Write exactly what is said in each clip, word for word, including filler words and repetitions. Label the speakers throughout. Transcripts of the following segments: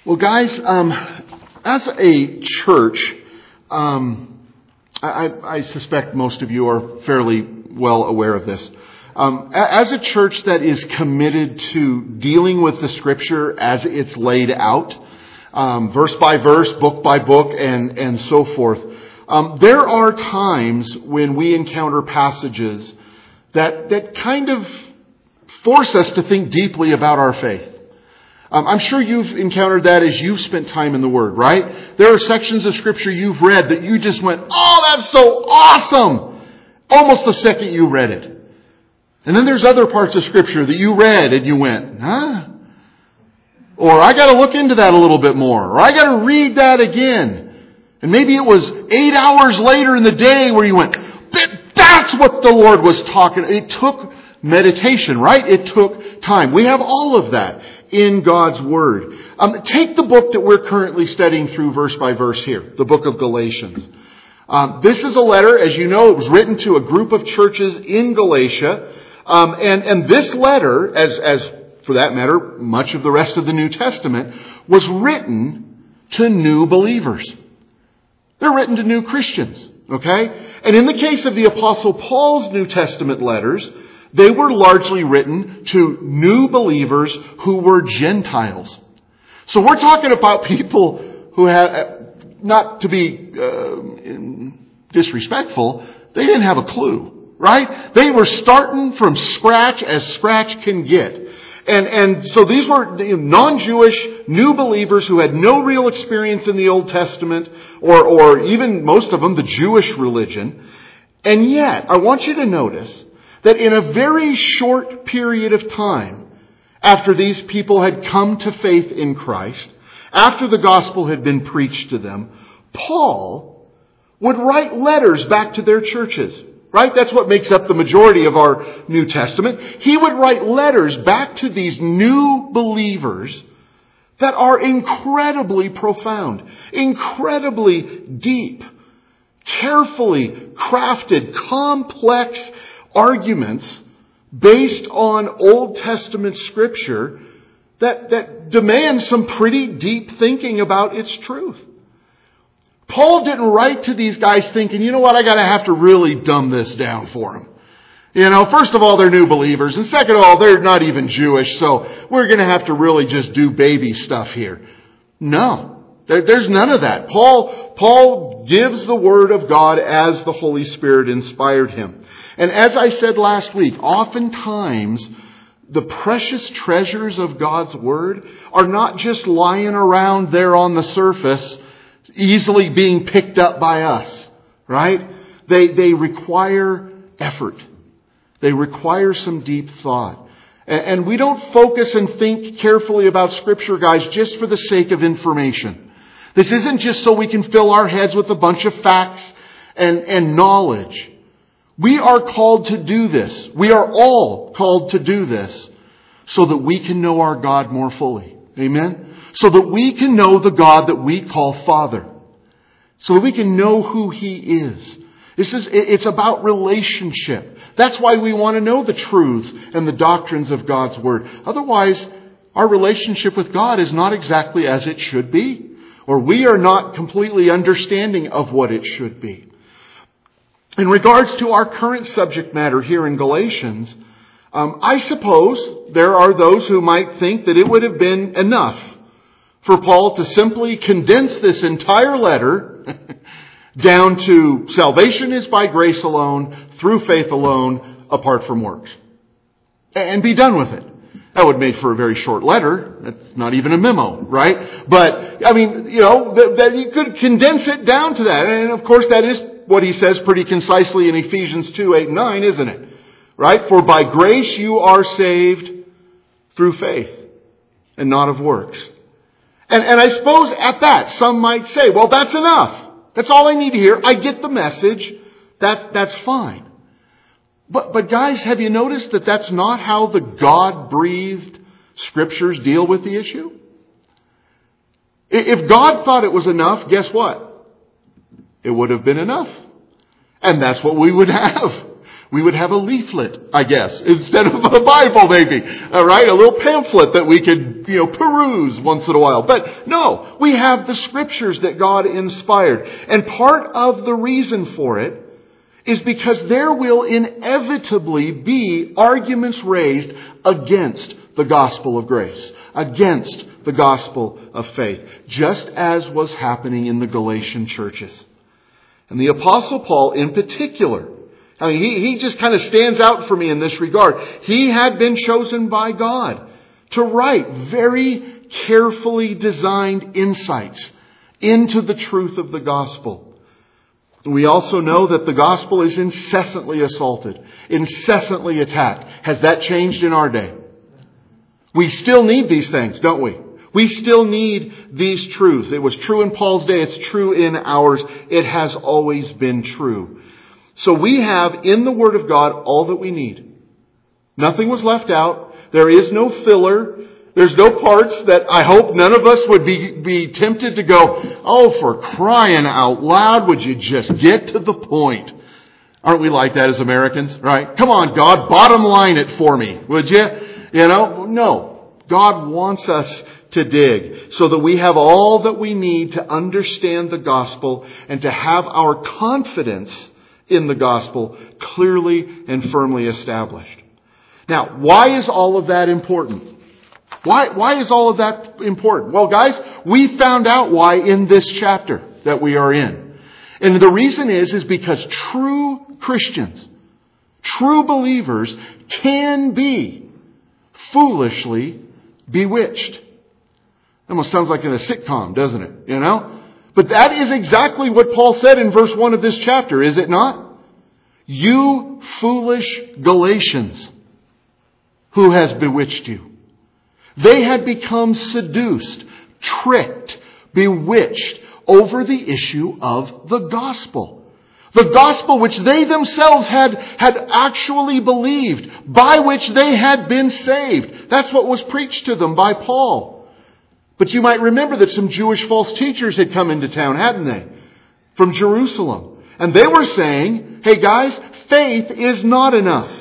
Speaker 1: Well, guys, um, as a church, um, I, I suspect most of you are fairly well aware of this. Um, as a church that is committed to dealing with the Scripture as it's laid out, um, verse by verse, book by book, and, and so forth, um, there are times when we encounter passages that, that kind of force us to think deeply about our faith. Um, I'm sure you've encountered that as you've spent time in the Word, right? There are sections of Scripture you've read that you just went, oh, that's so awesome! Almost the second you read it. And then there's other parts of Scripture that you read and you went, huh? Or I got to look into that a little bit more. Or I got to read that again. And maybe it was eight hours later in the day where you went, that's what the Lord was talking. It took meditation, right? It took time. We have all of that in God's Word. Um, take the book that we're currently studying through verse by verse here, the book of Galatians. Um, this is a letter, as you know, it was written to a group of churches in Galatia. Um, and, and this letter, as, as for that matter, much of the rest of the New Testament, was written to new believers. They're written to new Christians, okay? And in the case of the Apostle Paul's New Testament letters, they were largely written to new believers who were Gentiles. So we're talking about people who have, not to be uh, disrespectful, they didn't have a clue, right? They were starting from scratch as scratch can get. And, and so these were non-Jewish new believers who had no real experience in the Old Testament or, or even most of them the Jewish religion. And yet, I want you to notice that in a very short period of time, after these people had come to faith in Christ, after the gospel had been preached to them, Paul would write letters back to their churches. Right? That's what makes up the majority of our New Testament. He would write letters back to these new believers that are incredibly profound, incredibly deep, carefully crafted, complex arguments based on Old Testament Scripture that, that demand some pretty deep thinking about its truth. Paul didn't write to these guys thinking, you know what, I got to have to really dumb this down for them. You know, first of all, they're new believers. And second of all, they're not even Jewish. So we're going to have to really just do baby stuff here. No, there, there's none of that. Paul, Paul gives the Word of God as the Holy Spirit inspired him. And as I said last week, oftentimes the precious treasures of God's Word are not just lying around there on the surface, easily being picked up by us, right? They, they require effort. They require some deep thought. And, and we don't focus and think carefully about Scripture, guys, just for the sake of information. This isn't just so we can fill our heads with a bunch of facts and, and knowledge. We are called to do this. We are all called to do this so that we can know our God more fully. Amen? So that we can know the God that we call Father. So that we can know who He is. This is, it's about relationship. That's why we want to know the truths and the doctrines of God's Word. Otherwise, our relationship with God is not exactly as it should be. Or we are not completely understanding of what it should be. In regards to our current subject matter here in Galatians, um, I suppose there are those who might think that it would have been enough for Paul to simply condense this entire letter down to salvation is by grace alone, through faith alone, apart from works. And be done with it. That would make for a very short letter. That's not even a memo, right? But, I mean, you know, that, that you could condense it down to that. And of course that is what he says pretty concisely in Ephesians two, eight, and nine, isn't it? Right? For by grace you are saved through faith and not of works. And, and I suppose at that, some might say, well, that's enough. That's all I need to hear. I get the message. That's, that's fine. But, but guys, have you noticed that that's not how the God-breathed Scriptures deal with the issue? If God thought it was enough, guess what? It would have been enough. And that's what we would have. We would have a leaflet, I guess, instead of a Bible maybe. All right, a little pamphlet that we could, you know, peruse once in a while. But no, we have the Scriptures that God inspired. And part of the reason for it is because there will inevitably be arguments raised against the gospel of grace, against the gospel of faith, just as was happening in the Galatian churches. And the Apostle Paul in particular, I mean, he, he just kind of stands out for me in this regard. He had been chosen by God to write very carefully designed insights into the truth of the gospel. We also know that the gospel is incessantly assaulted, incessantly attacked. Has that changed in our day? We still need these things, don't we? We still need these truths. It was true in Paul's day. It's true in ours. It has always been true. So we have in the Word of God all that we need. Nothing was left out. There is no filler. There's no parts that I hope none of us would be, be tempted to go, oh, for crying out loud, would you just get to the point? Aren't we like that as Americans, right? Come on, God, bottom line it for me, would you? You know, no. God wants us to dig so that we have all that we need to understand the gospel and to have our confidence in the gospel clearly and firmly established. Now, why is all of that important? Why, why is all of that important? Well, guys, we found out why in this chapter that we are in. And the reason is, is because true Christians, true believers can be foolishly bewitched. Almost sounds like in a sitcom, doesn't it? You know? But that is exactly what Paul said in verse one of this chapter, is it not? You foolish Galatians, who has bewitched you? They had become seduced, tricked, bewitched over the issue of the gospel. The gospel which they themselves had, had actually believed, by which they had been saved. That's what was preached to them by Paul. But you might remember that some Jewish false teachers had come into town, hadn't they? From Jerusalem. And they were saying, hey guys, faith is not enough.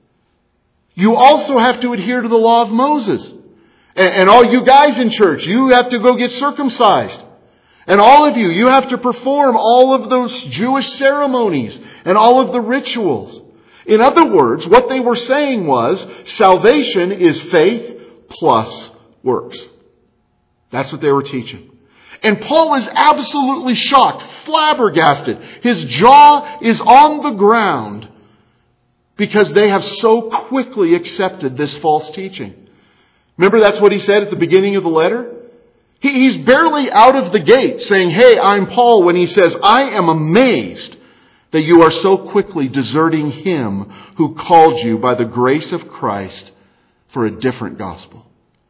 Speaker 1: You also have to adhere to the law of Moses. And all you guys in church, you have to go get circumcised. And all of you, you have to perform all of those Jewish ceremonies and all of the rituals. In other words, what they were saying was, salvation is faith plus works. That's what they were teaching. And Paul is absolutely shocked, flabbergasted. His jaw is on the ground because they have so quickly accepted this false teaching. Remember, that's what he said at the beginning of the letter? He, he's barely out of the gate saying, hey, I'm Paul, when he says, I am amazed that you are so quickly deserting him who called you by the grace of Christ for a different gospel.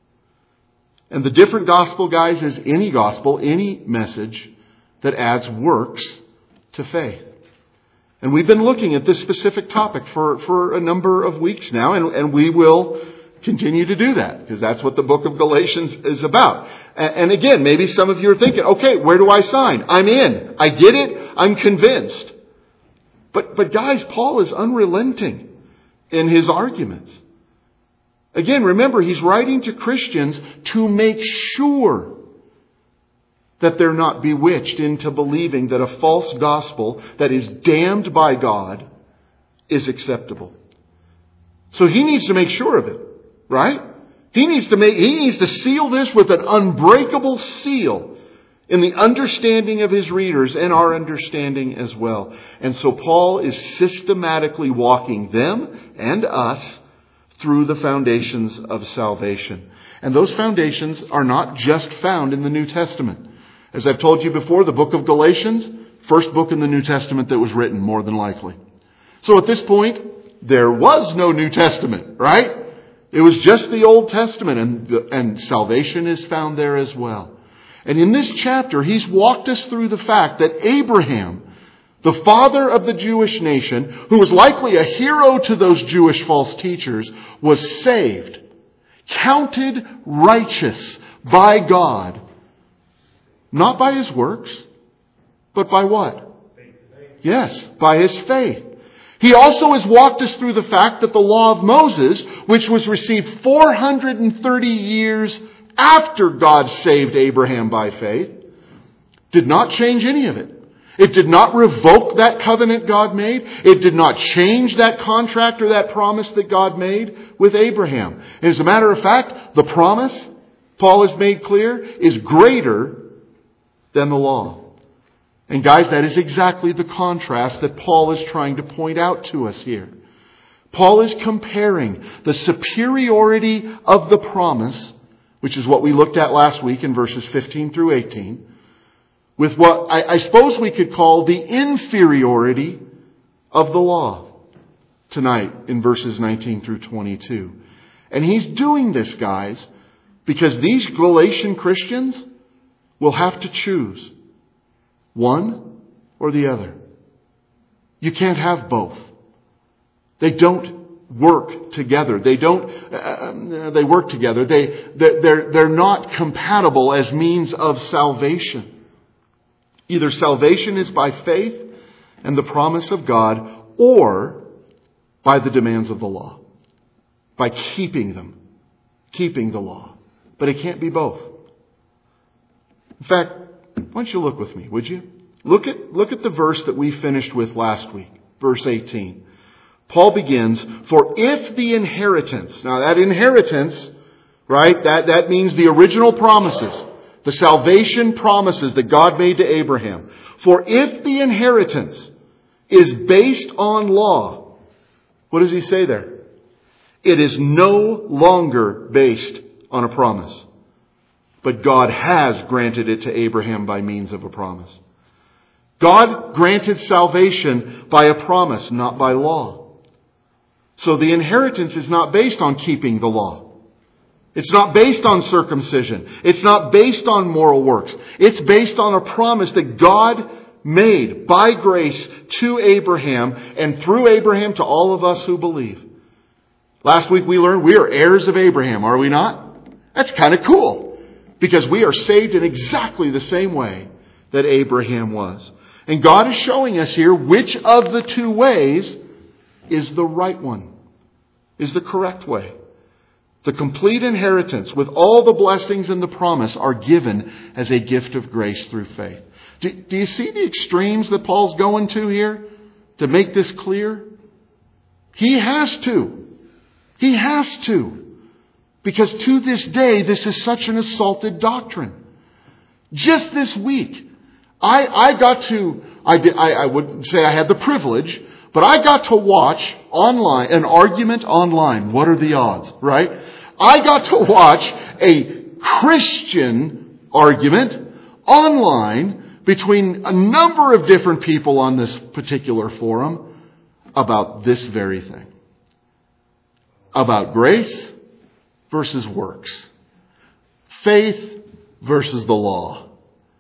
Speaker 1: And the different gospel, guys, is any gospel, any message that adds works to faith. And we've been looking at this specific topic for, for a number of weeks now, and, and we will continue to do that, because that's what the book of Galatians is about. And, and again, maybe some of you are thinking, okay, where do I sign? I'm in. I get it. I'm convinced. But, but guys, Paul is unrelenting in his arguments. Again, remember, he's writing to Christians to make sure that they're not bewitched into believing that a false gospel that is damned by God is acceptable. So he needs to make sure of it. Right? He needs to make, he needs to seal this with an unbreakable seal in the understanding of his readers and our understanding as well. And so Paul is systematically walking them and us through the foundations of salvation. And those foundations are not just found in the New Testament. As I've told you before, the book of Galatians, first book in the New Testament that was written, more than likely. So at this point, there was no New Testament, right? It was just the Old Testament, and, and salvation is found there as well. And in this chapter, he's walked us through the fact that Abraham, the father of the Jewish nation, who was likely a hero to those Jewish false teachers, was saved, counted righteous by God, not by his works, but by what? Yes, by his faith. He also has walked us through the fact that the law of Moses, which was received four hundred thirty years after God saved Abraham by faith, did not change any of it. It did not revoke that covenant God made. It did not change that contract or that promise that God made with Abraham. And as a matter of fact, the promise, Paul has made clear, is greater than the law. And guys, that is exactly the contrast that Paul is trying to point out to us here. Paul is comparing the superiority of the promise, which is what we looked at last week in verses fifteen through eighteen, with what I, I suppose we could call the inferiority of the law tonight in verses nineteen through twenty-two. And he's doing this, guys, because these Galatian Christians will have to choose one or the other. You can't have both. They don't work together. They don't, uh, they work together. They, they're, they're not compatible as means of salvation. Either salvation is by faith and the promise of God, or by the demands of the law. By keeping them. Keeping the law. But it can't be both. In fact, why don't you look with me, would you? Look at, look at the verse that we finished with last week. Verse eighteen. Paul begins, for if the inheritance, now that inheritance, right, that, that means the original promises. The salvation promises that God made to Abraham. For if the inheritance is based on law, what does he say there? It is no longer based on a promise. But God has granted it to Abraham by means of a promise. God granted salvation by a promise, not by law. So the inheritance is not based on keeping the law. It's not based on circumcision. It's not based on moral works. It's based on a promise that God made by grace to Abraham and through Abraham to all of us who believe. Last week we learned we are heirs of Abraham, are we not? That's kind of cool because we are saved in exactly the same way that Abraham was. And God is showing us here which of the two ways is the right one, is the correct way. The complete inheritance with all the blessings and the promise are given as a gift of grace through faith. Do, do you see the extremes that Paul's going to here to make this clear? He has to. He has to. Because to this day, this is such an assaulted doctrine. Just this week, I, I got to, I, did, I, I wouldn't say I had the privilege, but I got to watch online, an argument online. What are the odds, right? I got to watch a Christian argument online between a number of different people on this particular forum about this very thing. About grace versus works. Faith versus the law.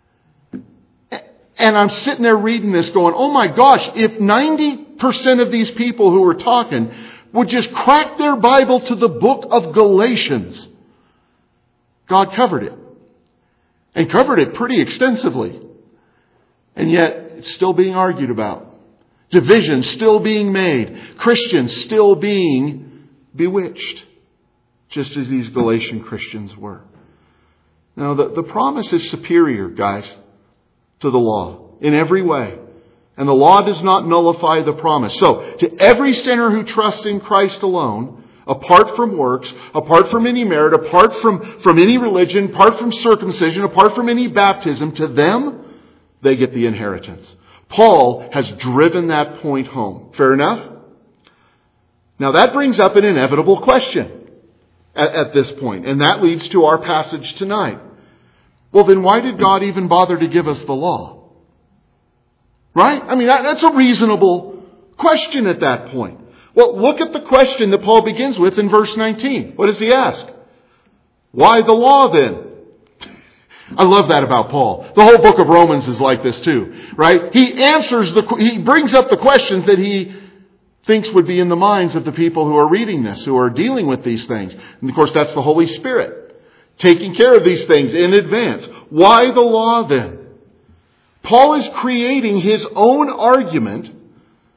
Speaker 1: And I'm sitting there reading this going, oh my gosh, if ninety percent of these people who are talking would just crack their Bible to the book of Galatians, God covered it. And covered it pretty extensively. And yet, it's still being argued about. Division still being made. Christians still being bewitched. Just as these Galatian Christians were. Now, the, the promise is superior, guys, to the law in every way. And the law does not nullify the promise. So, to every sinner who trusts in Christ alone, apart from works, apart from any merit, apart from, from any religion, apart from circumcision, apart from any baptism, to them, they get the inheritance. Paul has driven that point home. Fair enough? Now that brings up an inevitable question at, at this point, and that leads to our passage tonight. Well, then why did God even bother to give us the law? Right? I mean, that, that's a reasonable question at that point. Well, look at the question that Paul begins with in verse nineteen. What does he ask? Why the law then? I love that about Paul. The whole book of Romans is like this too, right? He answers the, he brings up the questions that he thinks would be in the minds of the people who are reading this, who are dealing with these things. And of course, that's the Holy Spirit taking care of these things in advance. Why the law then? Paul is creating his own argument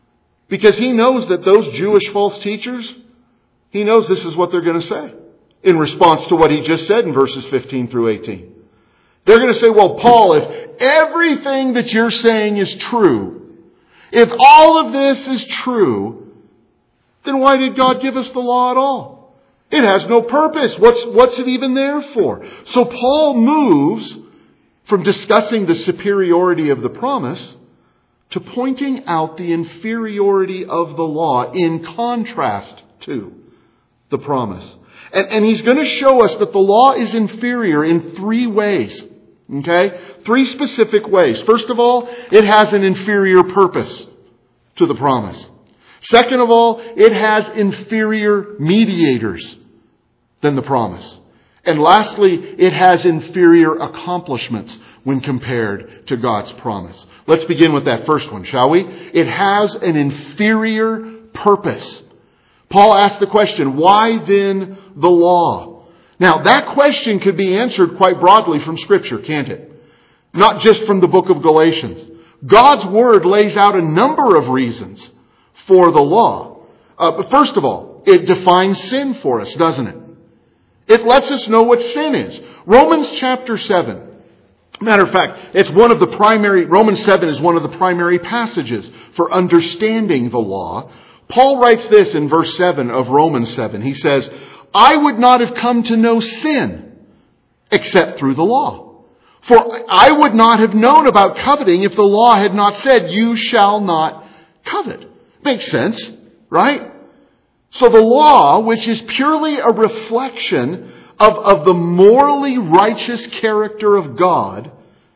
Speaker 1: Because he knows that those Jewish false teachers, he knows this is what they're going to say in response to what he just said in verses fifteen through eighteen. They're going to say, well, Paul, if everything that you're saying is true, if all of this is true, then why did God give us the law at all? It has no purpose. What's, what's it even there for? So Paul moves from discussing the superiority of the promise to pointing out the inferiority of the law in contrast to the promise. And, and he's going to show us that the law is inferior in three ways. Okay? Three specific ways. First of all, it has an inferior purpose to the promise. Second of all, it has inferior mediators than the promise. And lastly, it has inferior accomplishments when compared to God's promise. Let's begin with that first one, shall we? It has an inferior purpose. Paul asked the question, why then the law? Now, that question could be answered quite broadly from Scripture, can't it? Not just from the book of Galatians. God's Word lays out a number of reasons for the law. Uh, but first of all, it defines sin for us, doesn't it? It lets us know what sin is. Romans chapter seven. Matter of fact, it's one of the primary, Romans seven is one of the primary passages for understanding the law. Paul writes this in verse seven of Romans seven. He says, I would not have come to know sin except through the law. For I would not have known about coveting if the law had not said, you shall not covet. Makes sense, right? So the law, which is purely a reflection of, of the morally righteous character of God,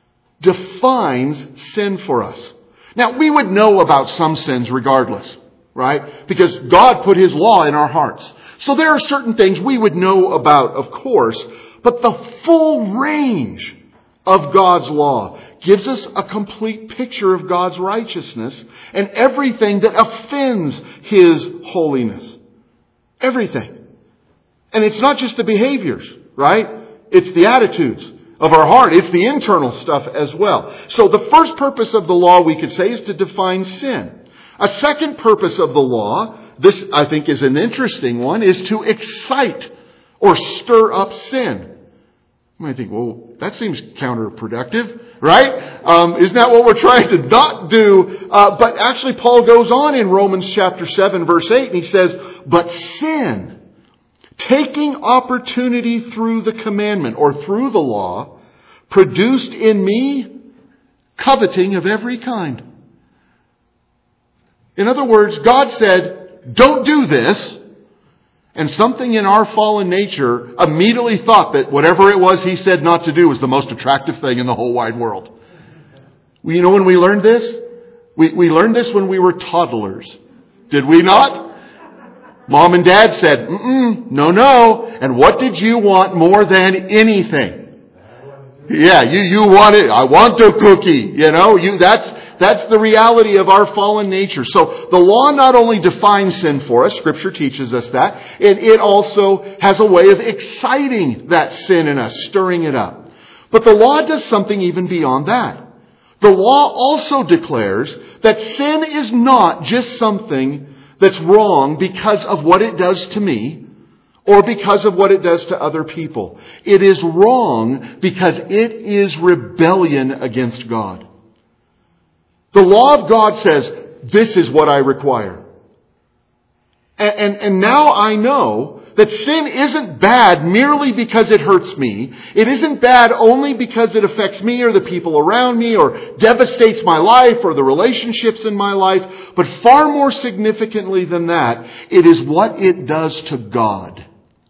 Speaker 1: defines sin for us. Now, we would know about some sins regardless, right? Because God put His law in our hearts. So there are certain things we would know about, of course, but the full range of God's law gives us a complete picture of God's righteousness and everything that offends His holiness. Everything. And it's not just the behaviors, right? It's the attitudes of our heart. It's the internal stuff as well. So the first purpose of the law, we could say, is to define sin. A second purpose of the law, this I think is an interesting one, is to excite or stir up sin. You might think, well, that seems counterproductive, right? Um, isn't that what we're trying to not do? Uh, but actually, Paul goes on in Romans chapter seven, verse eight, and he says, but sin, taking opportunity through the commandment or through the law, produced in me coveting of every kind. In other words, God said, don't do this. And something in our fallen nature immediately thought that whatever it was He said not to do was the most attractive thing in the whole wide world. You know when we learned this? We, we learned this when we were toddlers. Did we not? Mom and Dad said, mm-mm, no, no. And what did you want more than anything? Yeah, you, you want it. I want the cookie. You know, you, that's, That's the reality of our fallen nature. So the law not only defines sin for us, Scripture teaches us that, and it also has a way of exciting that sin in us, stirring it up. But the law does something even beyond that. The law also declares that sin is not just something that's wrong because of what it does to me or because of what it does to other people. It is wrong because it is rebellion against God. The law of God says, this is what I require. And, and, and now I know that sin isn't bad merely because it hurts me. It isn't bad only because it affects me or the people around me or devastates my life or the relationships in my life. But far more significantly than that, it is what it does to God.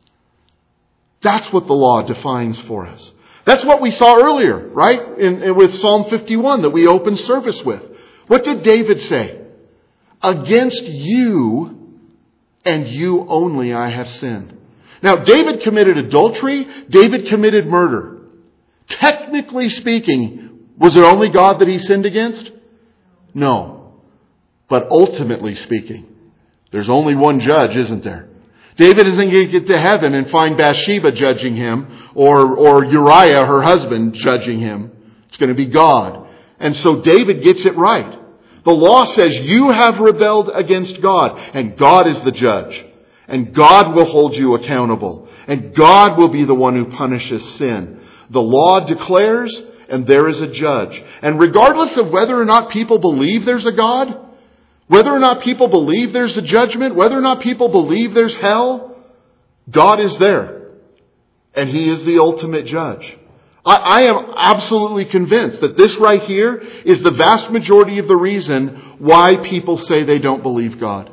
Speaker 1: That's what the law defines for us. That's what we saw earlier, right? In, in, with Psalm fifty-one that we opened service with. What did David say? Against you and you only I have sinned. Now, David committed adultery. David committed murder. Technically speaking, was it only God that he sinned against? No. But ultimately speaking, there's only one judge, isn't there? David isn't going to get to heaven and find Bathsheba judging him or, or Uriah, her husband, judging him. It's going to be God. And so David gets it right. The law says you have rebelled against God, and God is the judge. And God will hold you accountable. And God will be the one who punishes sin. The law declares, and there is a judge. And regardless of whether or not people believe there's a God, whether or not people believe there's a judgment, whether or not people believe there's hell, God is there. And He is the ultimate judge. I, I am absolutely convinced that this right here is the vast majority of the reason why people say they don't believe God.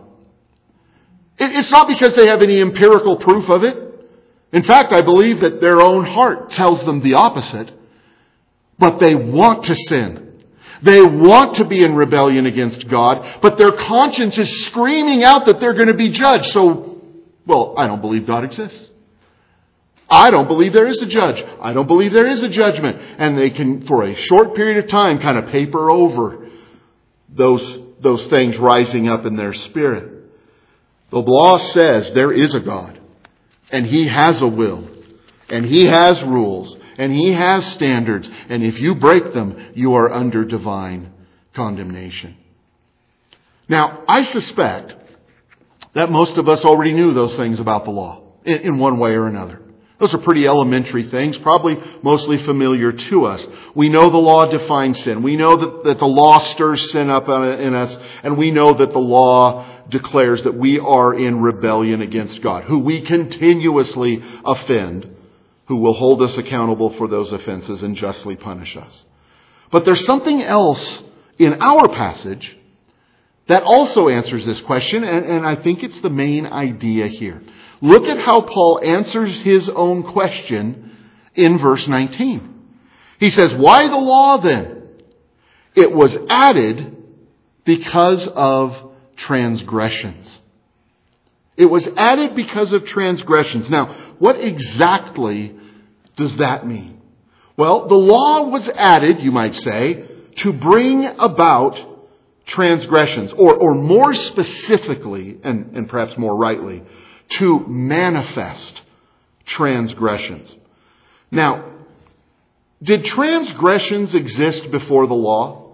Speaker 1: It, it's not because they have any empirical proof of it. In fact, I believe that their own heart tells them the opposite. But they want to sin. They want to be in rebellion against God, but their conscience is screaming out that they're going to be judged. So, well, I don't believe God exists. I don't believe there is a judge. I don't believe there is a judgment. And they can, for a short period of time, kind of paper over those, those things rising up in their spirit. The law says there is a God, and He has a will, and He has rules, and He has standards. And if you break them, you are under divine condemnation. Now, I suspect that most of us already knew those things about the law in, in one way or another. Those are pretty elementary things, probably mostly familiar to us. We know the law defines sin. We know that, that the law stirs sin up in us. And we know that the law declares that we are in rebellion against God, who we continuously offend, who will hold us accountable for those offenses and justly punish us. But there's something else in our passage that also answers this question, and, and I think it's the main idea here. Look at how Paul answers his own question in verse nineteen. He says, "Why the law then? It was added because of transgressions." It was added because of transgressions. Now, what exactly does that mean? Well, the law was added, you might say, to bring about transgressions, or, or more specifically, and, and perhaps more rightly, to manifest transgressions. Now, did transgressions exist before the law?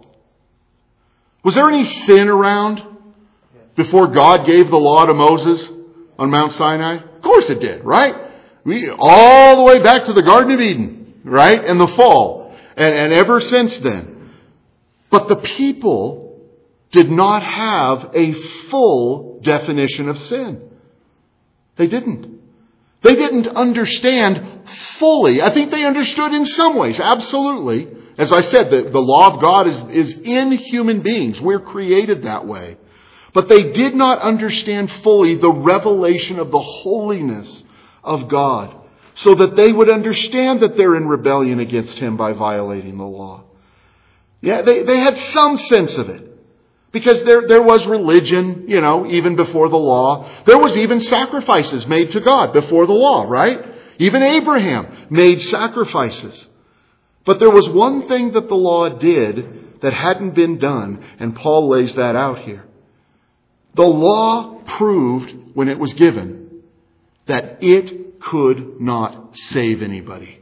Speaker 1: Was there any sin around before God gave the law to Moses on Mount Sinai? Of course it did, right? We, all the way back to the Garden of Eden, right? And the fall. And, and ever since then. But the people did not have a full definition of sin. They didn't. They didn't understand fully. I think they understood in some ways, absolutely. As I said, the, the law of God is, is in human beings. We're created that way. But they did not understand fully the revelation of the holiness of God, so that they would understand that they're in rebellion against Him by violating the law. Yeah, they, they had some sense of it. Because there, there was religion, you know, even before the law. There was even sacrifices made to God before the law, right? Even Abraham made sacrifices. But there was one thing that the law did that hadn't been done, and Paul lays that out here. The law proved, when it was given, that it could not save anybody.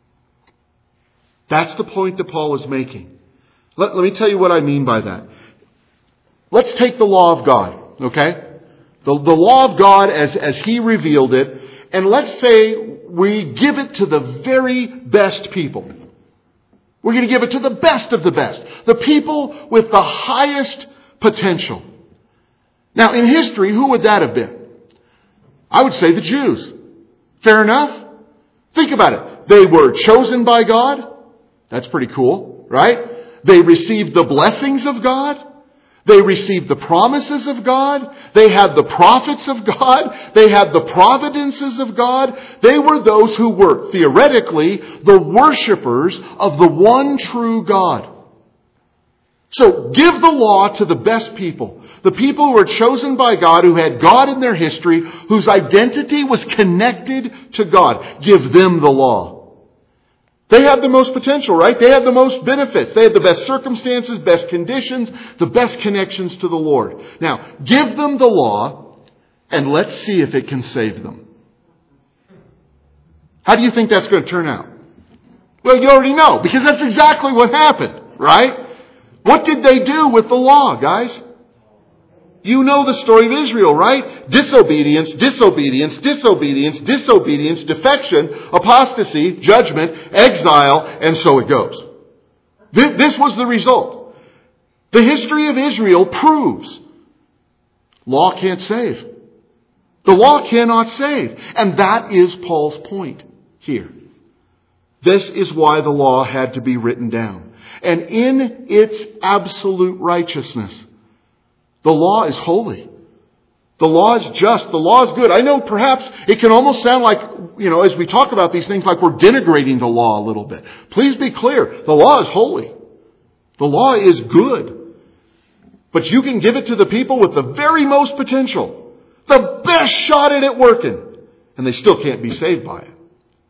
Speaker 1: That's the point that Paul is making. Let, let me tell you what I mean by that. Let's take the law of God, okay? The, the law of God as, as He revealed it, and let's say we give it to the very best people. We're going to give it to the best of the best. The people with the highest potential. Now, in history, who would that have been? I would say the Jews. Fair enough? Think about it. They were chosen by God. That's pretty cool, right? They received the blessings of God. They received the promises of God. They had the prophets of God. They had the providences of God. They were those who were, theoretically, the worshipers of the one true God. So, give the law to the best people. The people who were chosen by God, who had God in their history, whose identity was connected to God. Give them the law. They have the most potential, right? They have the most benefits. They have the best circumstances, best conditions, the best connections to the Lord. Now, give them the law, and let's see if it can save them. How do you think that's going to turn out? Well, you already know, because that's exactly what happened, right? What did they do with the law, guys? You know the story of Israel, right? Disobedience, disobedience, disobedience, disobedience, defection, apostasy, judgment, exile, and so it goes. This was the result. The history of Israel proves law can't save. The law cannot save. And that is Paul's point here. This is why the law had to be written down. And in its absolute righteousness, the law is holy. The law is just. The law is good. I know perhaps it can almost sound like, you know, as we talk about these things, like we're denigrating the law a little bit. Please be clear. The law is holy. The law is good. But you can give it to the people with the very most potential. The best shot at it working. And they still can't be saved by it.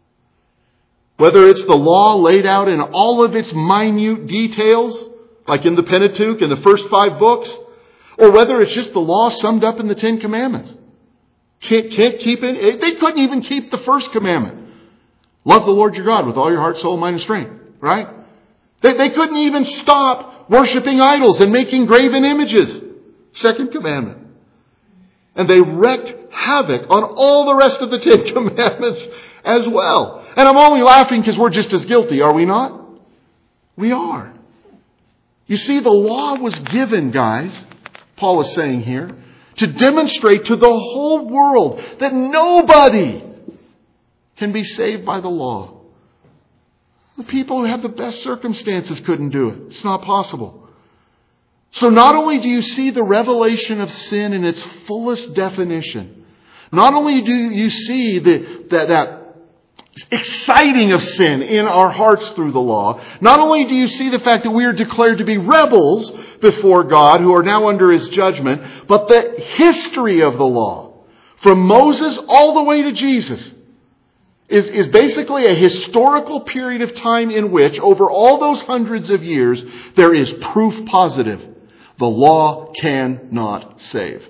Speaker 1: Whether it's the law laid out in all of its minute details, like in the Pentateuch, in the first five books, or whether it's just the law summed up in the Ten Commandments. Can't, can't keep it. They couldn't even keep the first commandment. Love the Lord your God with all your heart, soul, mind, and strength. Right? They, they couldn't even stop worshiping idols and making graven images. Second commandment. And they wreaked havoc on all the rest of the Ten Commandments as well. And I'm only laughing because we're just as guilty, are we not? We are. You see, the law was given, guys, Paul is saying here, to demonstrate to the whole world that nobody can be saved by the law. The people who have the best circumstances couldn't do it. It's not possible. So not only do you see the revelation of sin in its fullest definition, not only do you see the, that, that exciting of sin in our hearts through the law, not only do you see the fact that we are declared to be rebels before God who are now under His judgment, but the history of the law, from Moses all the way to Jesus, is, is basically a historical period of time in which, over all those hundreds of years, there is proof positive. The law cannot save.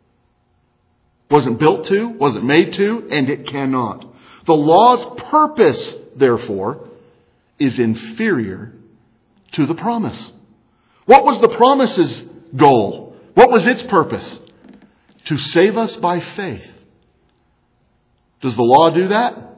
Speaker 1: Wasn't built to, wasn't made to, and it cannot. The law's purpose, therefore, is inferior to the promise. What was the promise's goal? What was its purpose? To save us by faith. Does the law do that?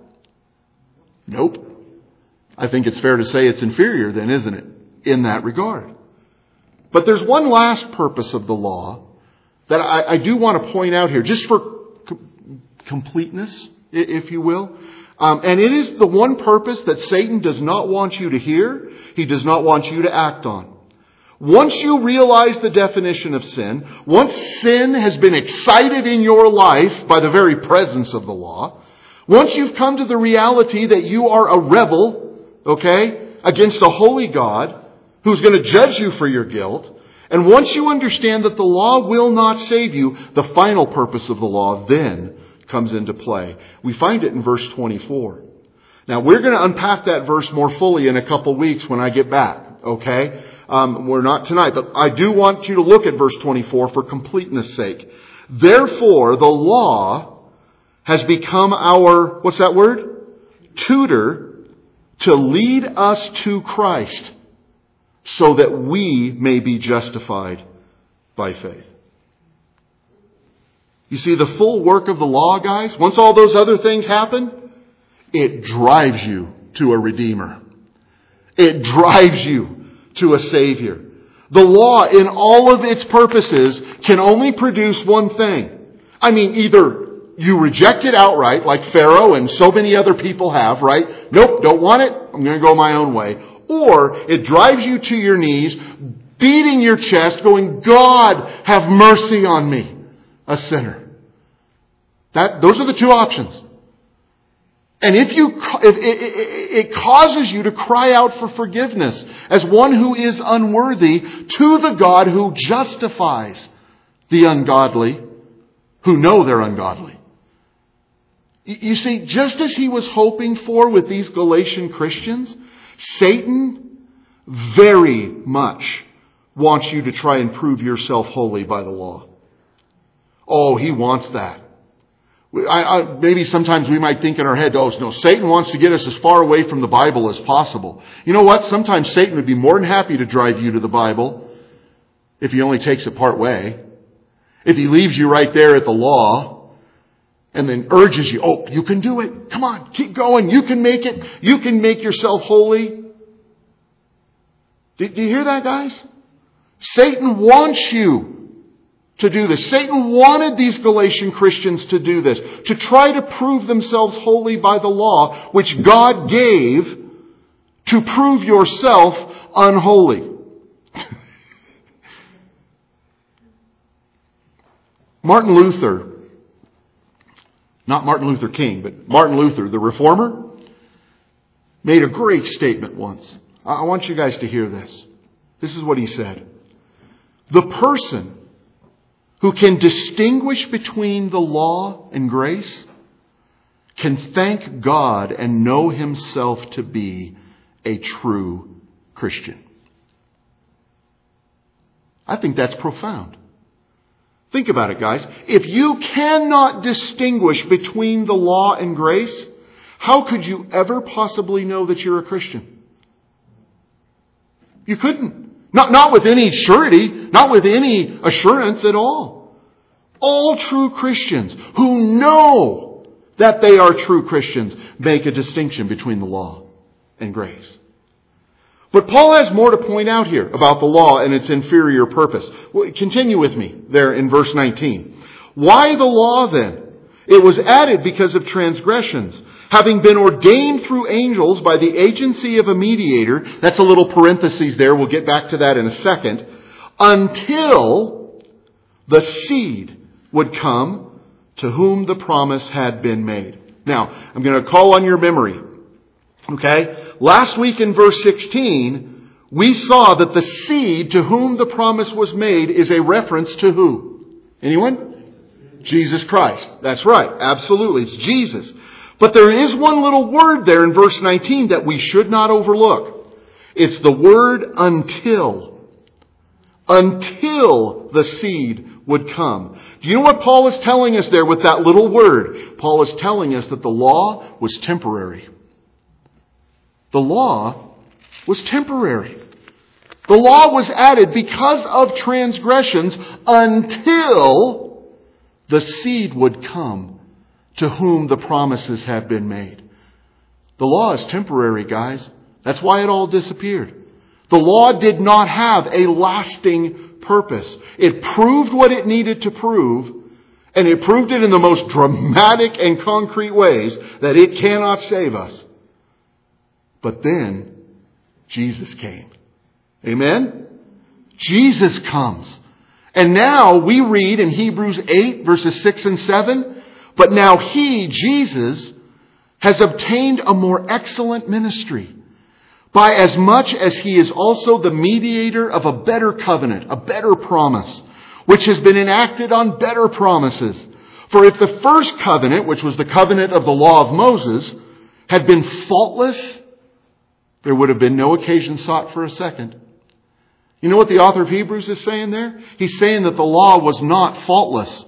Speaker 1: Nope. I think it's fair to say it's inferior then, isn't it? In that regard. But there's one last purpose of the law that I, I do want to point out here, just for com- completeness, if you will. Um, and it is the one purpose that Satan does not want you to hear. He does not want you to act on. Once you realize the definition of sin, once sin has been excited in your life by the very presence of the law, once you've come to the reality that you are a rebel, okay, against a holy God, who's going to judge you for your guilt. And once you understand that the law will not save you, the final purpose of the law then comes into play. We find it in verse twenty-four. Now, we're going to unpack that verse more fully in a couple weeks when I get back, okay? Um, we're not tonight, but I do want you to look at verse twenty-four for completeness' sake. Therefore, the law has become our, what's that word? Tutor to lead us to Christ, so that we may be justified by faith. You see, the full work of the law, guys, once all those other things happen, it drives you to a Redeemer. It drives you to a Savior. The law, in all of its purposes, can only produce one thing. I mean, either you reject it outright, like Pharaoh and so many other people have, right? Nope, don't want it. I'm going to go my own way. Or it drives you to your knees, beating your chest, going, God, have mercy on me, a sinner. That, those are the two options. And if you, if it, it causes you to cry out for forgiveness as one who is unworthy to the God who justifies the ungodly, who know they're ungodly. You see, just as he was hoping for with these Galatian Christians, Satan very much wants you to try and prove yourself holy by the law. Oh, he wants that. I, I, maybe sometimes we might think in our head, oh, no, Satan wants to get us as far away from the Bible as possible. You know what? Sometimes Satan would be more than happy to drive you to the Bible if he only takes it part way. If he leaves you right there at the law and then urges you, oh, you can do it. Come on, keep going. You can make it. You can make yourself holy. Do, do you hear that, guys? Satan wants you to do this. Satan wanted these Galatian Christians to do this, to try to prove themselves holy by the law, which God gave to prove yourself unholy. Martin Luther, not Martin Luther King, but Martin Luther, the reformer, made a great statement once. I want you guys to hear this. This is what he said. The person who can distinguish between the law and grace can thank God and know himself to be a true Christian. I think that's profound. Think about it, guys. If you cannot distinguish between the law and grace, how could you ever possibly know that you're a Christian? You couldn't. Not, not with any surety, not with any assurance at all. All true Christians who know that they are true Christians make a distinction between the law and grace. But Paul has more to point out here about the law and its inferior purpose. Continue with me there in verse nineteen. Why the law then? It was added because of transgressions, having been ordained through angels by the agency of a mediator. That's a little parenthesis there. We'll get back to that in a second. Until the seed would come to whom the promise had been made. Now, I'm going to call on your memory. Okay? Last week in verse sixteen, we saw that the seed to whom the promise was made is a reference to who? Anyone? Jesus Christ. That's right. Absolutely. It's Jesus. But there is one little word there in verse nineteen that we should not overlook. It's the word until. Until the seed would come. Do you know what Paul is telling us there with that little word? Paul is telling us that the law was temporary. The law was temporary. The law was added because of transgressions until the seed would come to whom the promises have been made. The law is temporary, guys. That's why it all disappeared. The law did not have a lasting purpose. It proved what it needed to prove, and it proved it in the most dramatic and concrete ways that it cannot save us. But then Jesus came. Amen? Jesus comes. And now we read in Hebrews eight verses six and seven, but now he, Jesus, has obtained a more excellent ministry, by as much as he is also the mediator of a better covenant, a better promise, which has been enacted on better promises. For if the first covenant, which was the covenant of the law of Moses, had been faultless, there would have been no occasion sought for a second. You know what the author of Hebrews is saying there? He's saying that the law was not faultless.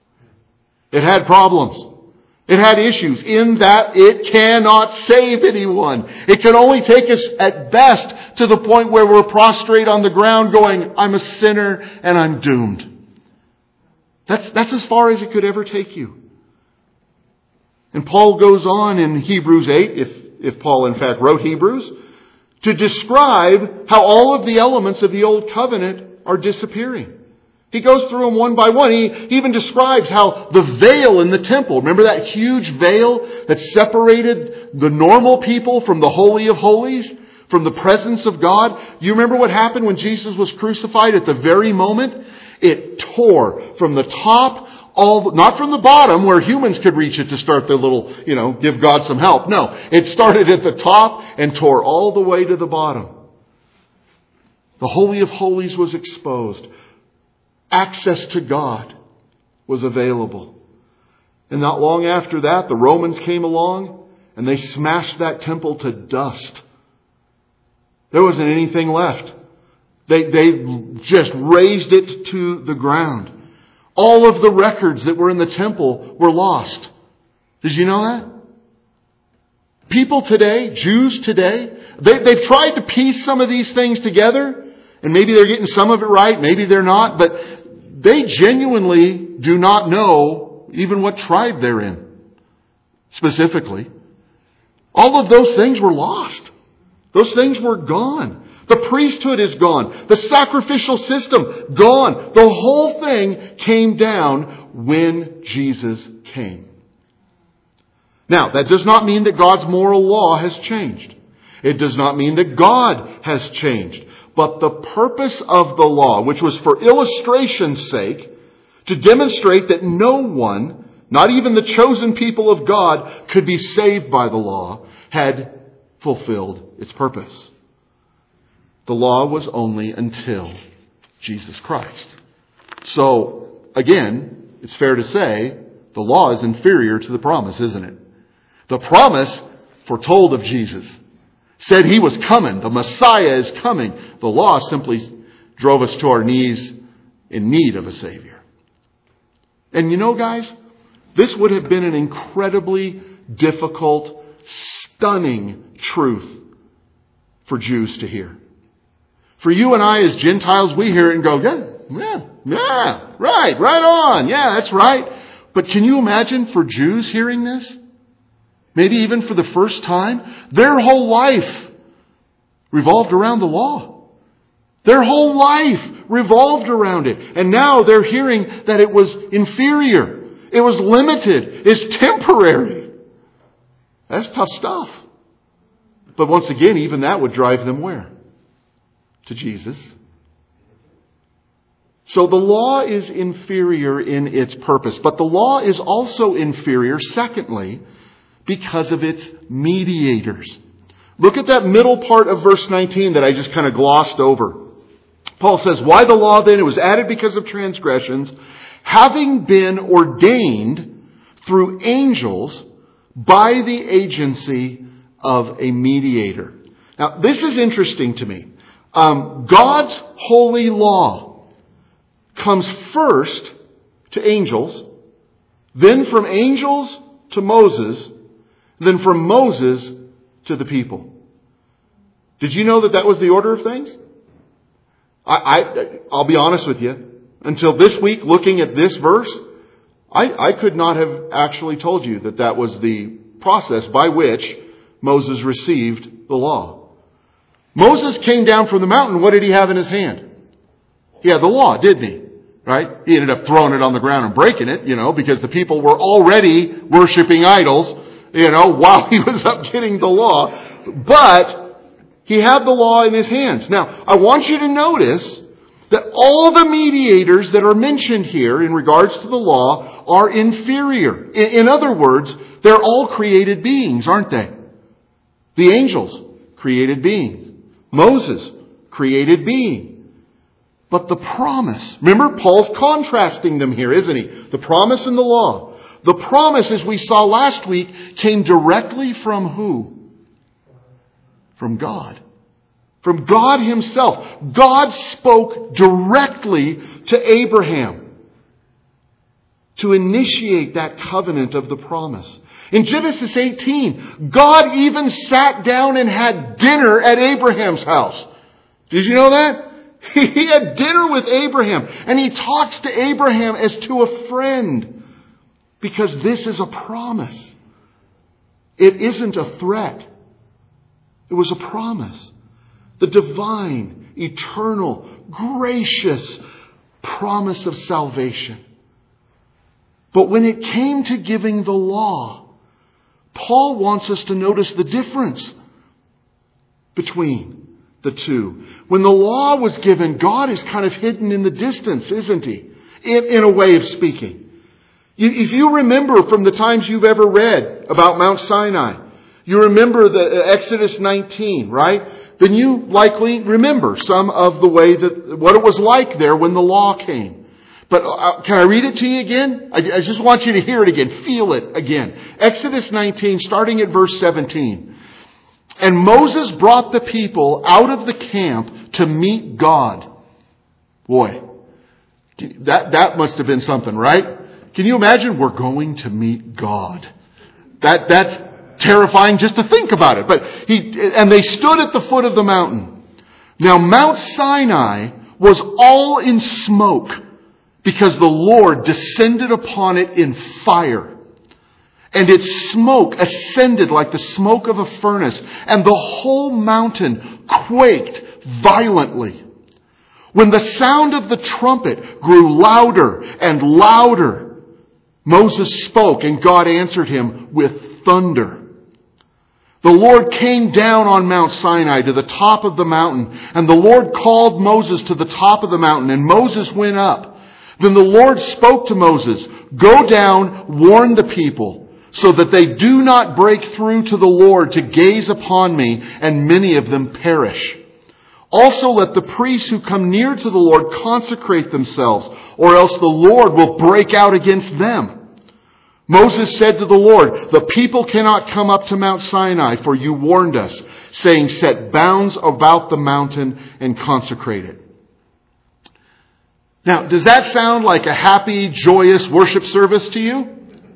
Speaker 1: It had problems. It had issues in that it cannot save anyone. It can only take us at best to the point where we're prostrate on the ground going, I'm a sinner and I'm doomed. That's, that's as far as it could ever take you. And Paul goes on in Hebrews eight, if, if Paul in fact wrote Hebrews, to describe how all of the elements of the old covenant are disappearing. He goes through them one by one. He even describes how the veil in the temple, remember that huge veil that separated the normal people from the Holy of Holies, from the presence of God? You remember what happened when Jesus was crucified at the very moment? It tore from the top, all, not from the bottom where humans could reach it to start their little, you know, give God some help. No, it started at the top and tore all the way to the bottom. The Holy of Holies was exposed. Access to God was available. And not long after that, the Romans came along and they smashed that temple to dust. There wasn't anything left. They, they just razed it to the ground. All of the records that were in the temple were lost. Did you know that? People today, Jews today, they, they've tried to piece some of these things together. And maybe they're getting some of it right, maybe they're not. But they genuinely do not know even what tribe they're in. Specifically. All of those things were lost. Those things were gone. The priesthood is gone. The sacrificial system, gone. The whole thing came down when Jesus came. Now, that does not mean that God's moral law has changed. It does not mean that God has changed. But the purpose of the law, which was for illustration's sake, to demonstrate that no one, not even the chosen people of God, could be saved by the law, had fulfilled its purpose. The law was only until Jesus Christ. So, again, it's fair to say the law is inferior to the promise, isn't it? The promise foretold of Jesus, said He was coming. The Messiah is coming. The law simply drove us to our knees in need of a Savior. And you know, guys, this would have been an incredibly difficult, stunning truth for Jews to hear. For you and I as Gentiles, we hear it and go, yeah, yeah, yeah, right, right on. Yeah, that's right. But can you imagine for Jews hearing this? Maybe even for the first time, their whole life revolved around the law. Their whole life revolved around it. And now they're hearing that it was inferior. It was limited. It's temporary. That's tough stuff. But once again, even that would drive them where? To Jesus. So the law is inferior in its purpose. But the law is also inferior, secondly, because of its mediators. Look at that middle part of verse nineteen that I just kind of glossed over. Paul says, why the law then? It was added because of transgressions, having been ordained through angels by the agency of a mediator. Now, this is interesting to me. Um, God's holy law comes first to angels, then from angels to Moses, then from Moses to the people. Did you know that that was the order of things? I, I, I'll be honest with you. Until this week, looking at this verse, I, I could not have actually told you that that was the process by which Moses received the law. Moses came down from the mountain. What did he have in his hand? He had the law, didn't he? Right? He ended up throwing it on the ground and breaking it, you know, because the people were already worshiping idols, you know, while he was up getting the law. But he had the law in his hands. Now, I want you to notice that all the mediators that are mentioned here in regards to the law are inferior. In, in other words, they're all created beings, aren't they? The angels, created beings. Moses, created being. But the promise, remember Paul's contrasting them here, isn't he? The promise and the law. The promise, as we saw last week, came directly from who? From God. From God Himself. God spoke directly to Abraham to initiate that covenant of the promise. In Genesis eighteen, God even sat down and had dinner at Abraham's house. Did you know that? He had dinner with Abraham, and He talks to Abraham as to a friend. Because this is a promise. It isn't a threat. It was a promise. The divine, eternal, gracious promise of salvation. But when it came to giving the law, Paul wants us to notice the difference between the two. When the law was given, God is kind of hidden in the distance, isn't He? In, in a way of speaking. If you remember from the times you've ever read about Mount Sinai, you remember the Exodus nineteen, right? Then you likely remember some of the way that, what it was like there when the law came. But uh, can I read it to you again? I, I just want you to hear it again. Feel it again. Exodus nineteen, starting at verse seventeen. And Moses brought the people out of the camp to meet God. Boy. That, that must have been something, right? Can you imagine? We're going to meet God. That, that's terrifying just to think about it. But he, and they stood at the foot of the mountain. Now Mount Sinai was all in smoke because the Lord descended upon it in fire. And its smoke ascended like the smoke of a furnace, and the whole mountain quaked violently. When the sound of the trumpet grew louder and louder, Moses spoke, and God answered him with thunder. The Lord came down on Mount Sinai to the top of the mountain, and the Lord called Moses to the top of the mountain, and Moses went up. Then the Lord spoke to Moses, "Go down, warn the people, so that they do not break through to the Lord to gaze upon me, and many of them perish. Also let the priests who come near to the Lord consecrate themselves, or else the Lord will break out against them." Moses said to the Lord, "The people cannot come up to Mount Sinai, for you warned us, saying, 'Set bounds about the mountain and consecrate it.'" Now, does that sound like a happy, joyous worship service to you?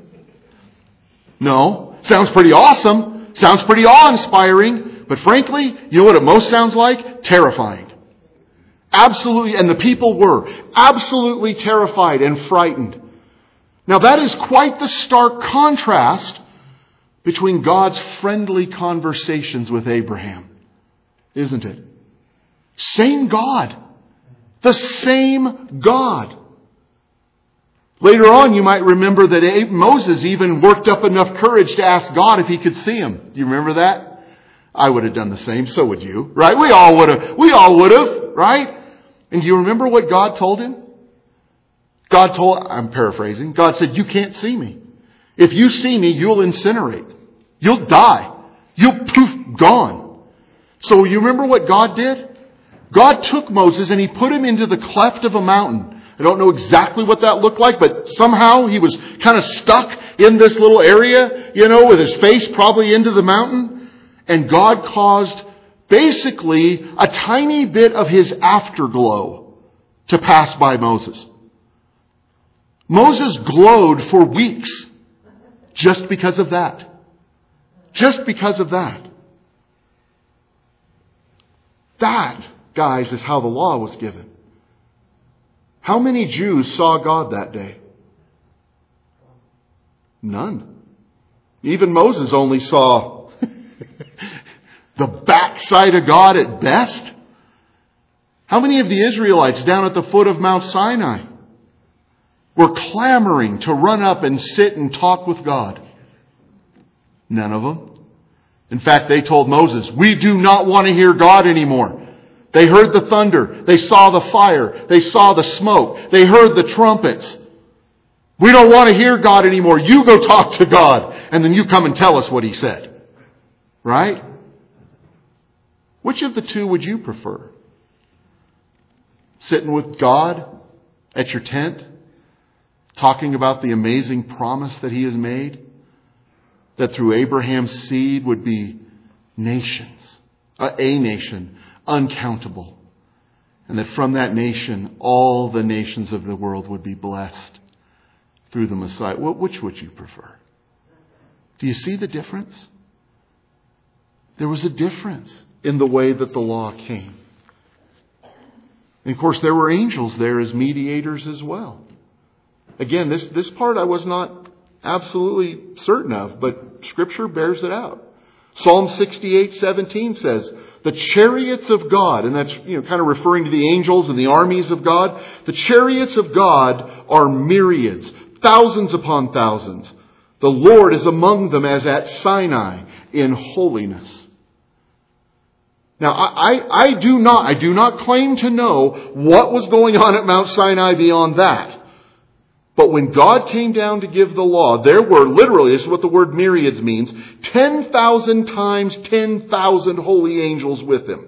Speaker 1: No. Sounds pretty awesome. Sounds pretty awe-inspiring. But frankly, you know what it most sounds like? Terrifying. Absolutely. And the people were absolutely terrified and frightened. Now that is quite the stark contrast between God's friendly conversations with Abraham. Isn't it? Same God. The same God. Later on, you might remember that Moses even worked up enough courage to ask God if he could see him. Do you remember that? I would have done the same. So would you, right? We all would have. We all would have, right? And do you remember what God told him? God told, I'm paraphrasing, God said, "You can't see me. If you see me, you'll incinerate. You'll die. You'll poof, gone." So you remember what God did? God took Moses and he put him into the cleft of a mountain. I don't know exactly what that looked like, but somehow he was kind of stuck in this little area, you know, with his face probably into the mountain. And God caused basically a tiny bit of his afterglow to pass by Moses. Moses glowed for weeks just because of that. Just because of that. That, guys, is how the law was given. How many Jews saw God that day? None. Even Moses only saw the backside of God at best. How many of the Israelites down at the foot of Mount Sinai were clamoring to run up and sit and talk with God? None of them. In fact, they told Moses, "We do not want to hear God anymore." They heard the thunder. They saw the fire. They saw the smoke. They heard the trumpets. "We don't want to hear God anymore. You go talk to God. And then you come and tell us what he said." Right? Which of the two would you prefer? Sitting with God at your tent, talking about the amazing promise that he has made, that through Abraham's seed would be nations, a nation, uncountable, and that from that nation all the nations of the world would be blessed through the Messiah. Well, which would you prefer? Do you see the difference? There was a difference in the way that the law came. And of course, there were angels there as mediators as well. Again, this, this part I was not absolutely certain of, but Scripture bears it out. Psalm sixty-eight seventeen says, "The chariots of God," and that's, you know, kind of referring to the angels and the armies of God. "The chariots of God are myriads, thousands upon thousands. The Lord is among them as at Sinai in holiness." Now, I, I, I do not, I do not claim to know what was going on at Mount Sinai beyond that. But when God came down to give the law, there were literally, this is what the word myriads means, ten thousand times ten thousand holy angels with him.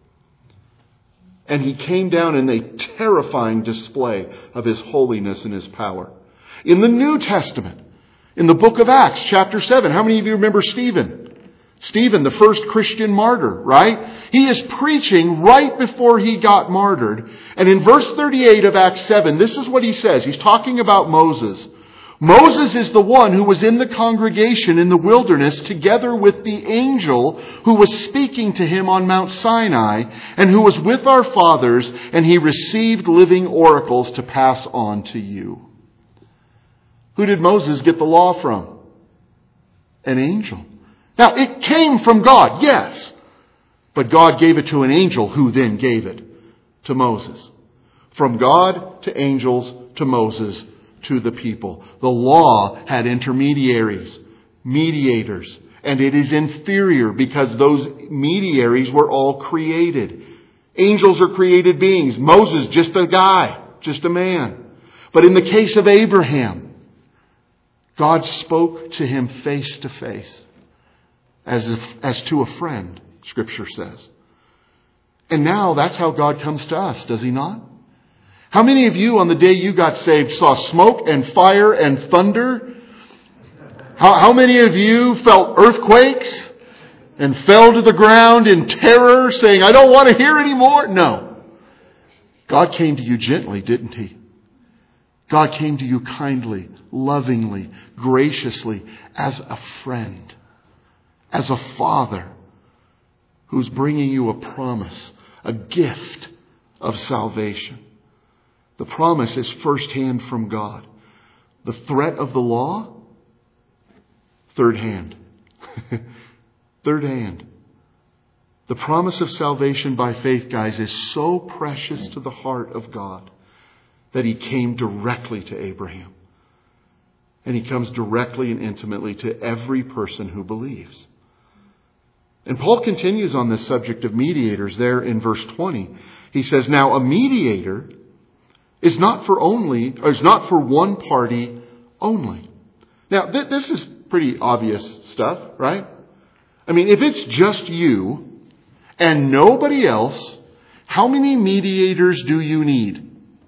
Speaker 1: And he came down in a terrifying display of his holiness and his power. In the New Testament, in the book of Acts, chapter seven, how many of you remember Stephen? Stephen, the first Christian martyr, right? He is preaching right before he got martyred. And in verse thirty-eight of Acts seven, this is what he says. He's talking about Moses. Moses is the one who was in the congregation in the wilderness together with the angel who was speaking to him on Mount Sinai and who was with our fathers, and he received living oracles to pass on to you. Who did Moses get the law from? An angel. Now, it came from God, yes. But God gave it to an angel who then gave it to Moses. From God to angels to Moses to the people. The law had intermediaries, mediators, and it is inferior because those mediaries were all created. Angels are created beings. Moses, just a guy, just a man. But in the case of Abraham, God spoke to him face to face, as if, as to a friend, Scripture says. And now that's how God comes to us, does He not? How many of you on the day you got saved saw smoke and fire and thunder? How, how many of you felt earthquakes and fell to the ground in terror saying, I don't want to hear anymore? No. God came to you gently, didn't He? God came to you kindly, lovingly, graciously, as a friend, as a father who's bringing you a promise, a gift of salvation. The promise is firsthand from God. The threat of the law, third hand. Third hand. The promise of salvation by faith, guys, is so precious to the heart of God that He came directly to Abraham. And He comes directly and intimately to every person who believes. And Paul continues on this subject of mediators there in verse twenty. He says, now a mediator is not for only, or is not for one party only. Now, th- this is pretty obvious stuff, right? I mean, if it's just you and nobody else, how many mediators do you need?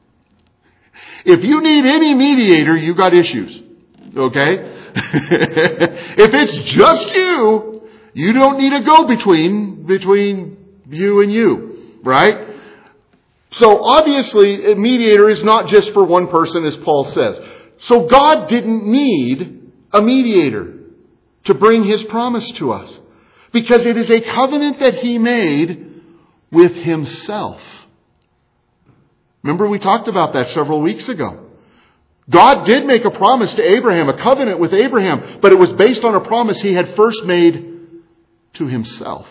Speaker 1: If you need any mediator, you got issues. Okay? If it's just you, you don't need a go-between between you and you, right? So obviously, a mediator is not just for one person, as Paul says. So God didn't need a mediator to bring His promise to us, because it is a covenant that He made with Himself. Remember, we talked about that several weeks ago. God did make a promise to Abraham, a covenant with Abraham, but it was based on a promise He had first made to Himself.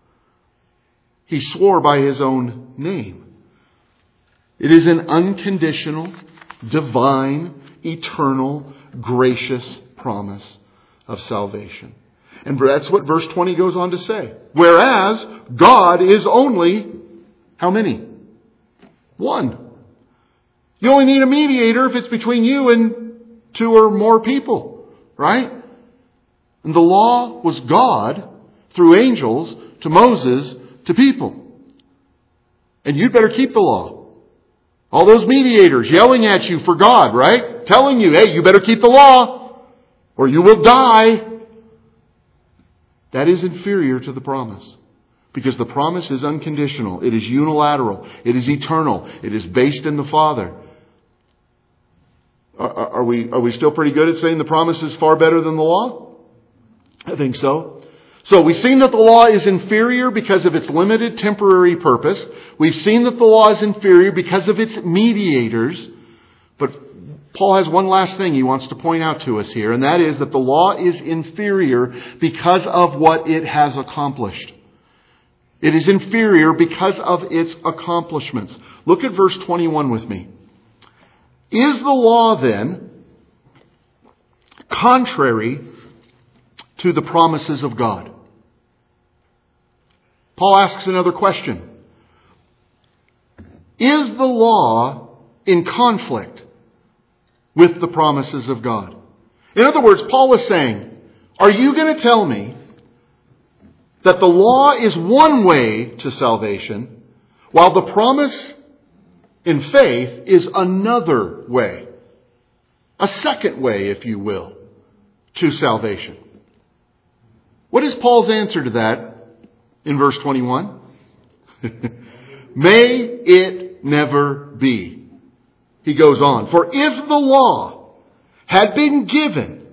Speaker 1: He swore by His own name. It is an unconditional, divine, eternal, gracious promise of salvation. And that's what verse twenty goes on to say. Whereas God is only, how many? One. You only need a mediator if it's between you and two or more people, right? And the law was God through angels to Moses to people. And you'd better keep the law. All those mediators yelling at you for God, right? Telling you, hey, you better keep the law or you will die. That is inferior to the promise. Because the promise is unconditional. It is unilateral. It is eternal. It is based in the Father. Are, are we, are we still pretty good at saying the promise is far better than the law? I think so. So we've seen that the law is inferior because of its limited temporary purpose. We've seen that the law is inferior because of its mediators. But Paul has one last thing he wants to point out to us here, and that is that the law is inferior because of what it has accomplished. It is inferior because of its accomplishments. Look at verse twenty-one with me. Is the law then contrary to the promises of God? Paul asks another question. Is the law in conflict with the promises of God? In other words, Paul is saying, are you going to tell me that the law is one way to salvation, while the promise in faith is another way? A second way, if you will, to salvation. What is Paul's answer to that in verse twenty-one? May it never be. He goes on, for if the law had been given,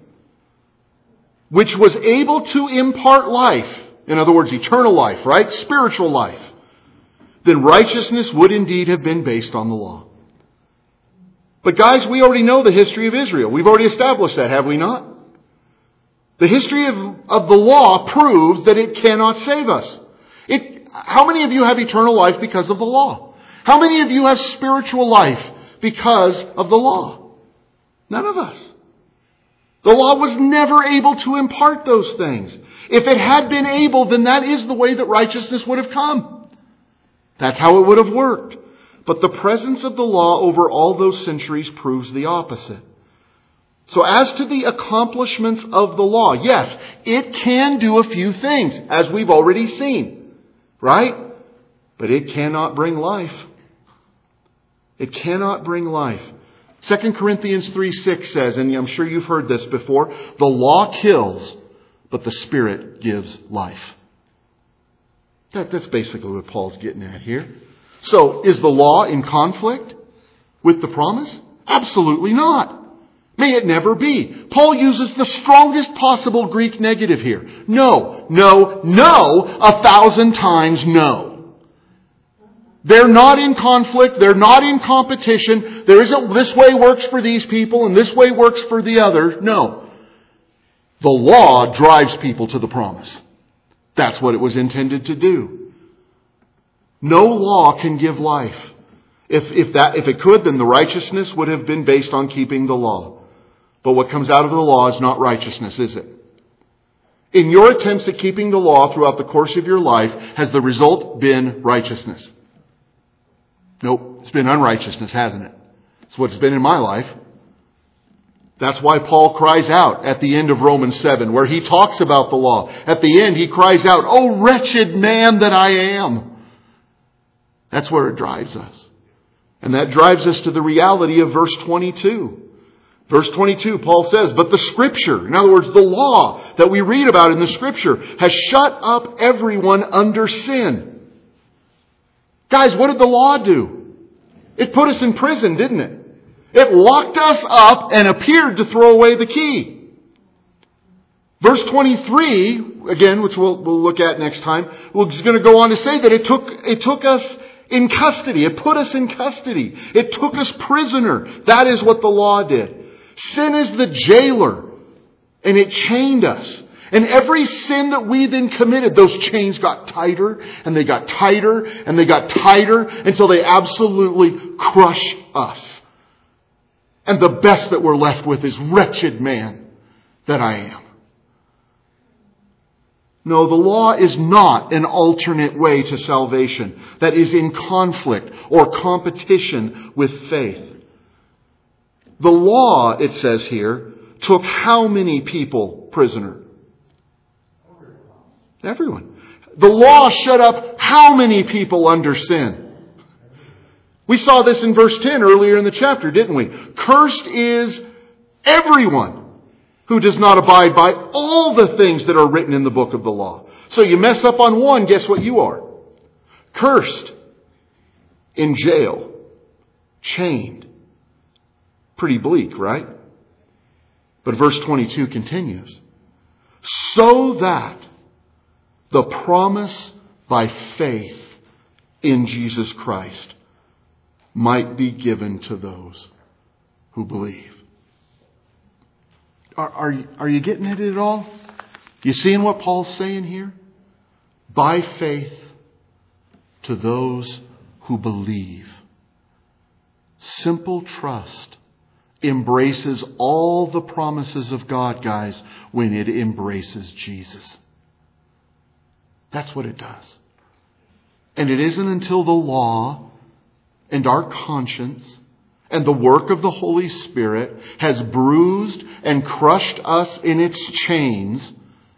Speaker 1: which was able to impart life, in other words, eternal life, right? Spiritual life, then righteousness would indeed have been based on the law. But guys, we already know the history of Israel. We've already established that, have we not? The history of, of the law proves that it cannot save us. It, how many of you have eternal life because of the law? How many of you have spiritual life because of the law? None of us. The law was never able to impart those things. If it had been able, then that is the way that righteousness would have come. That's how it would have worked. But the presence of the law over all those centuries proves the opposite. So as to the accomplishments of the law, yes, it can do a few things, as we've already seen, right? But it cannot bring life. It cannot bring life. Second Corinthians three six says, and I'm sure you've heard this before, the law kills, but the Spirit gives life. That, that's basically what Paul's getting at here. So, is the law in conflict with the promise? Absolutely not. May it never be. Paul uses the strongest possible Greek negative here. No, no, no, a thousand times no. They're not in conflict. They're not in competition. There isn't this way works for these people and this way works for the other. No. The law drives people to the promise. That's what it was intended to do. No law can give life. If, if that, if it could, then the righteousness would have been based on keeping the law. But what comes out of the law is not righteousness, is it? In your attempts at keeping the law throughout the course of your life, has the result been righteousness? Nope. It's been unrighteousness, hasn't it? It's what it's been in my life. That's why Paul cries out at the end of Romans seven, where he talks about the law. At the end, he cries out, "Oh, wretched man that I am." That's where it drives us. And that drives us to the reality of verse twenty-two. Verse twenty-two, Paul says, but the Scripture, in other words, the law that we read about in the Scripture, has shut up everyone under sin. Guys, what did the law do? It put us in prison, didn't it? It locked us up and appeared to throw away the key. Verse twenty-three, again, which we'll, we'll look at next time, we're just going to go on to say that it took, it took us in custody. It put us in custody. It took us prisoner. That is what the law did. Sin is the jailer, and it chained us. And every sin that we then committed, those chains got tighter, and they got tighter, and they got tighter, until they absolutely crush us. And the best that we're left with is wretched man that I am. No, the law is not an alternate way to salvation that is in conflict or competition with faith. The law, it says here, took how many people prisoner? Everyone. The law shut up how many people under sin? We saw this in verse ten earlier in the chapter, didn't we? Cursed is everyone who does not abide by all the things that are written in the book of the law. So you mess up on one, guess what you are? Cursed. In jail. Chained. Pretty bleak, right? But verse twenty-two continues. So that the promise by faith in Jesus Christ might be given to those who believe. Are, are, you, are you getting it at all? You seeing what Paul's saying here? By faith to those who believe. Simple trust embraces all the promises of God, guys, when it embraces Jesus. That's what it does. And it isn't until the law and our conscience and the work of the Holy Spirit has bruised and crushed us in its chains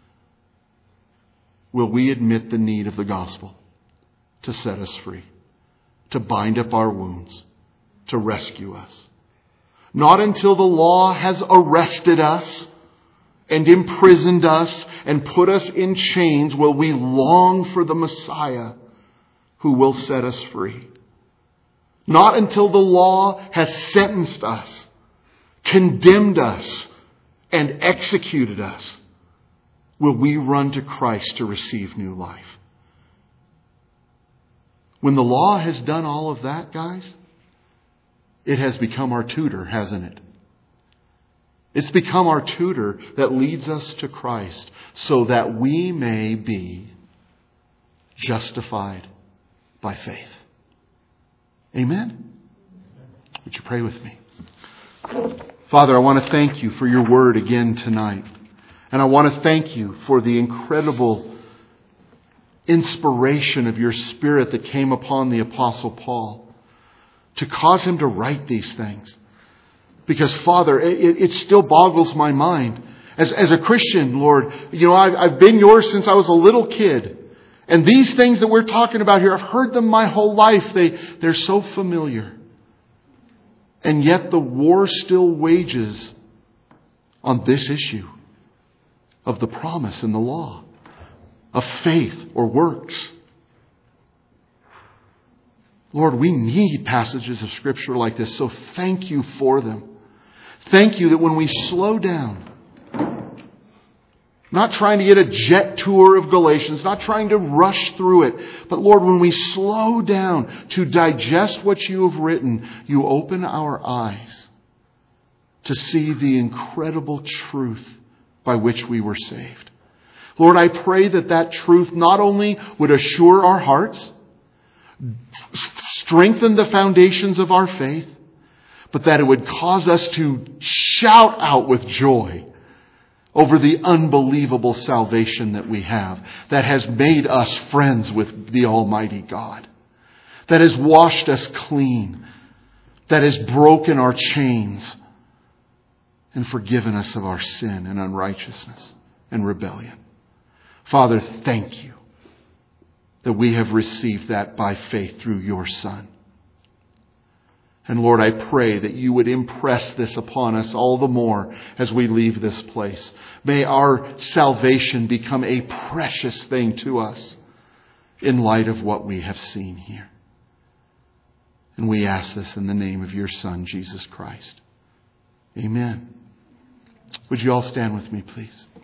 Speaker 1: will we admit the need of the gospel to set us free, to bind up our wounds, to rescue us. Not until the law has arrested us and imprisoned us and put us in chains while we long for the Messiah who will set us free. Not until the law has sentenced us, condemned us, and executed us will we run to Christ to receive new life. When the law has done all of that, guys, it has become our tutor, hasn't it? It's become our tutor that leads us to Christ so that we may be justified by faith. Amen? Would you pray with me? Father, I want to thank you for your word again tonight. And I want to thank you for the incredible inspiration of your Spirit that came upon the Apostle Paul to cause him to write these things. Because, Father, it, it still boggles my mind. As, as a Christian, Lord, you know, I've, I've been yours since I was a little kid. And these things that we're talking about here, I've heard them my whole life. They, they're so familiar. And yet the war still wages on this issue of the promise in the law, of faith or works. Lord, we need passages of Scripture like this, so thank you for them. Thank you that when we slow down, not trying to get a jet tour of Galatians, not trying to rush through it, but Lord, when we slow down to digest what you have written, you open our eyes to see the incredible truth by which we were saved. Lord, I pray that that truth not only would assure our hearts, strengthen the foundations of our faith, but that it would cause us to shout out with joy over the unbelievable salvation that we have, that has made us friends with the Almighty God, that has washed us clean, that has broken our chains and forgiven us of our sin and unrighteousness and rebellion. Father, thank you that we have received that by faith through your Son. And Lord, I pray that you would impress this upon us all the more as we leave this place. May our salvation become a precious thing to us in light of what we have seen here. And we ask this in the name of your Son, Jesus Christ. Amen. Would you all stand with me, please?